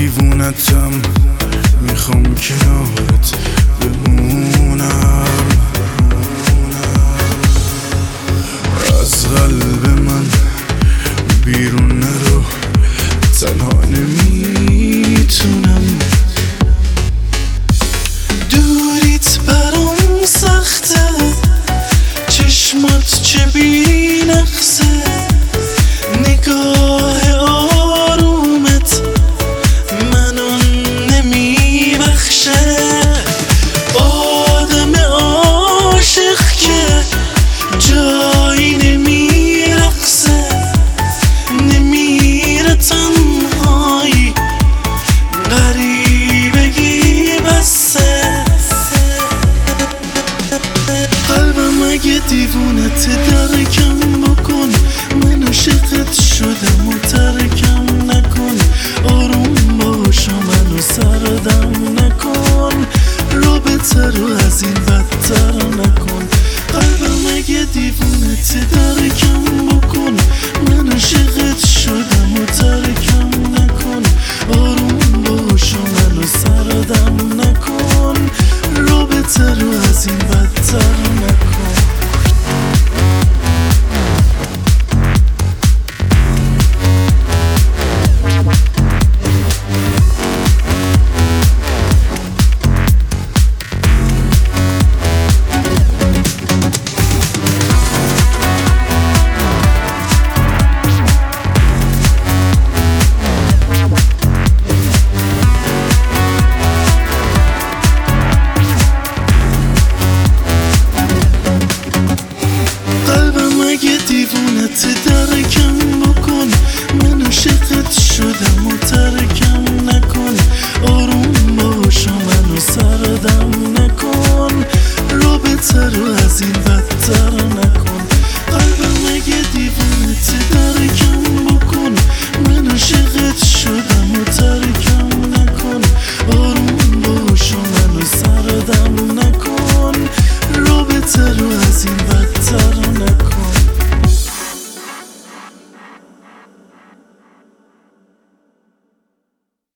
دیوونتم، میخوام کنارت بمونم. از قلب من بیرون نرو، تنها نمیتونم. دوریت برام سخته، چشمات چه بی نقصه، نگاه آرومت منو نمیبخشه. آدم عاشق که جایی نمیرقصه، نمیره تنهایی، غریبگی بسه. قلبم اگه دیوونت درکم بکن، من عاشقت شدم و ترکم نکن. آروم باش و منو سردم نکن، رابطه رو از این بدتر نکن. قلبم اگه دیوونت درکم بکن، من عاشقت شدم و ترکم نکن. آروم باش و منو سردم نکن، رابطه رو از این بدتر نکن. دیوونت درکم بکن، من عاشقت شدم و ترکم نکن. آروم باش و منو سردم نکن، رابطه رو از این بدتر نکن. قلبم اگه دیوونت درکم بکن، من عاشقت شدم و ترکم نکن. آروم باش و منو سردم نکن، رابطه رو از این بدتر